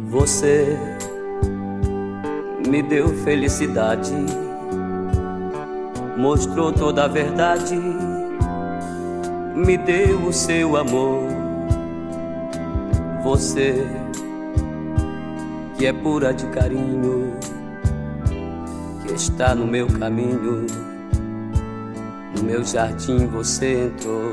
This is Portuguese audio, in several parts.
Você me deu felicidade, mostrou toda a verdade, me deu o seu amor. Você que é pura de carinho, que está no meu caminho, no meu jardim você entrou.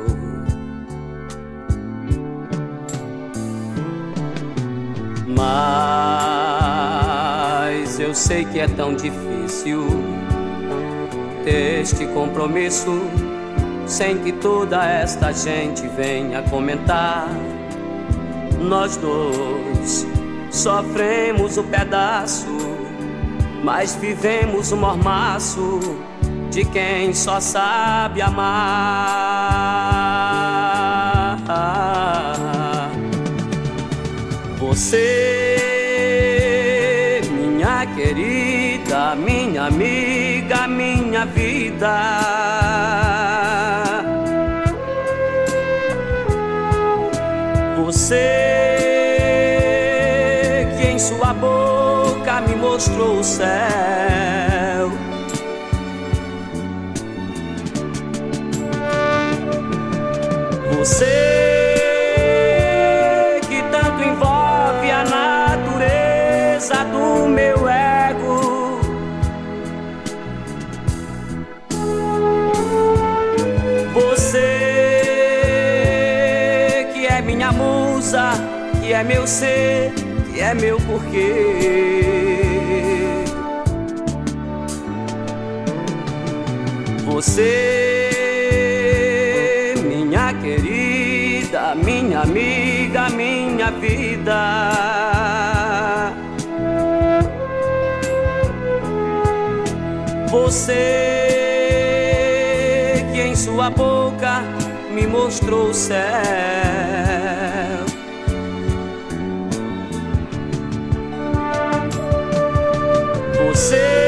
Mas eu sei que é tão difícil ter este compromisso sem que toda esta gente venha comentar. Nós dois sofremos o pedaço, mas vivemos o mormaço de quem só sabe amar. Você, minha querida, minha amiga, minha vida. Você que em sua boca me mostrou o céu. Você que tanto envolve a natureza do meu ego. Você que é minha musa, que é meu ser, que é meu porquê. Você, minha querida, minha amiga, minha vida. Você que em sua boca me mostrou o céu. Você